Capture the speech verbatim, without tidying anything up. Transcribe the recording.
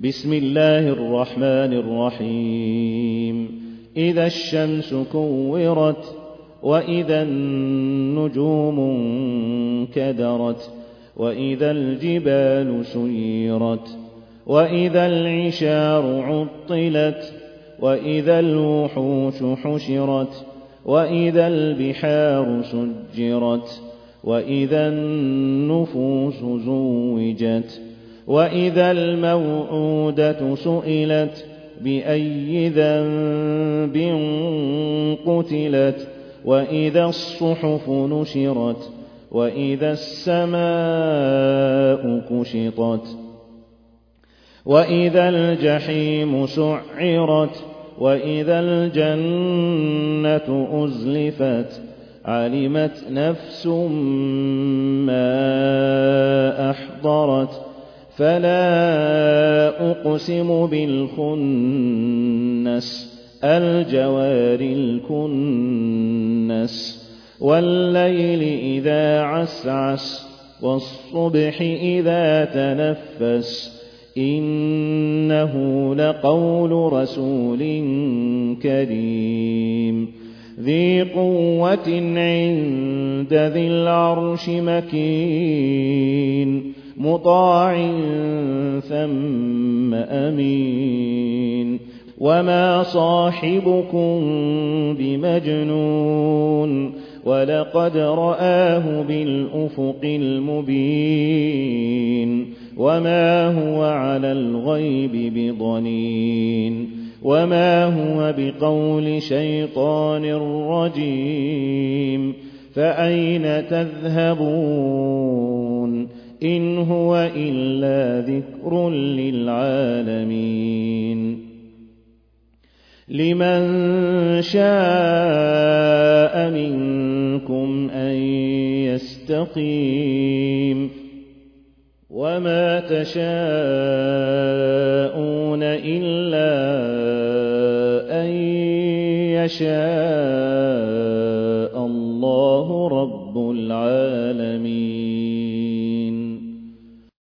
بسم الله الرحمن الرحيم إذا الشمس كورت وإذا النجوم انكدرت وإذا الجبال سيرت وإذا العشار عطلت وإذا الوحوش حشرت وإذا البحار سجرت وإذا النفوس زوجت وإذا الموءودة سئلت بأي ذنب قتلت وإذا الصحف نشرت وإذا السماء كشطت وإذا الجحيم سعرت وإذا الجنة أزلفت علمت نفس ما أحضرت فلا أقسم بالخنس الجوار الكنس والليل إذا عسعس والصبح إذا تنفس إنه لقول رسول كريم ذي قوة عند ذي العرش مكين مطاع ثم أمين وما صاحبكم بمجنون ولقد رآه بالأفق المبين وما هو على الغيب بضنين وما هو بقول شيطان رجيم فأين تذهبون إن هو إلا ذكر للعالمين لمن شاء منكم أن يستقيم وما تشاءون إلا أن يشاء الله رب العالمين.